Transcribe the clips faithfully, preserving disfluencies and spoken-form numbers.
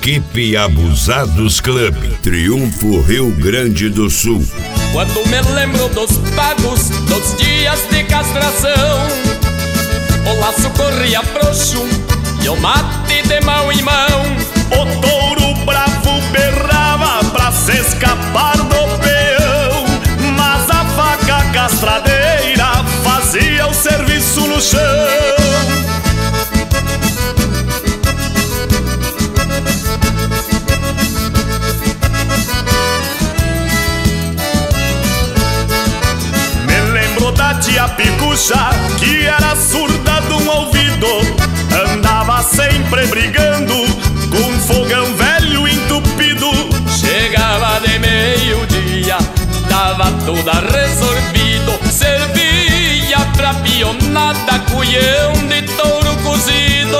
Equipe Abusados Club, Triunfo, Rio Grande do Sul. Quando me lembro dos pagos, dos dias de castração, o laço corria frouxo e o mate de mão em mão. O touro bravo berrava pra se escapar do peão, mas a faca castradeira fazia o serviço no chão. Da tia Picucha, que era surda de um ouvido, andava sempre brigando com um fogão velho entupido. Chegava de meio-dia, tava toda resolvido, servia pra pionada cuião de touro cozido.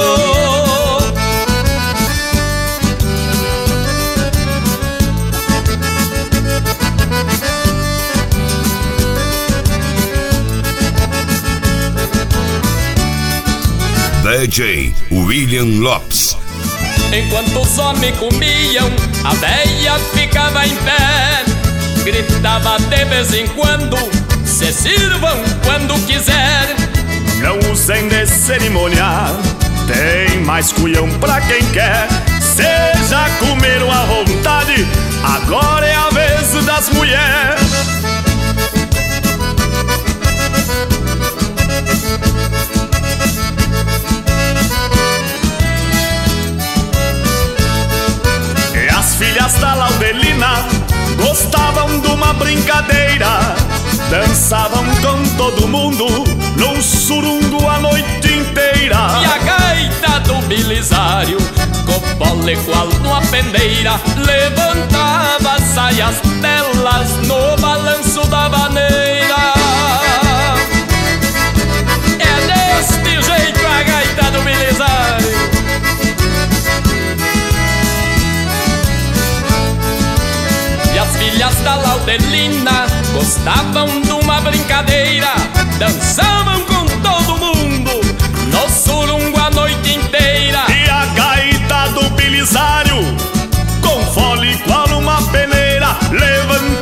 D J William Lopes. Enquanto os homens comiam, a véia ficava em pé, gritava de vez em quando: se sirvam quando quiser. Não usem de cerimônia, tem mais cuião pra quem quer. Seja comeram à vontade, agora é a vez das mulheres. As filhas da Laudelina gostavam de uma brincadeira, dançavam com todo mundo num surungo a noite inteira. E a gaita do Belisário, com pole qual numa pendeira, levantava as saias delas no balanço da vaneira. É deste jeito a gaita do Belisário. E as filhas da Laudelina gostavam de uma brincadeira, dançavam com todo mundo no surungo a noite inteira. E a gaita do Belisário, com fole qual uma peneira, levantava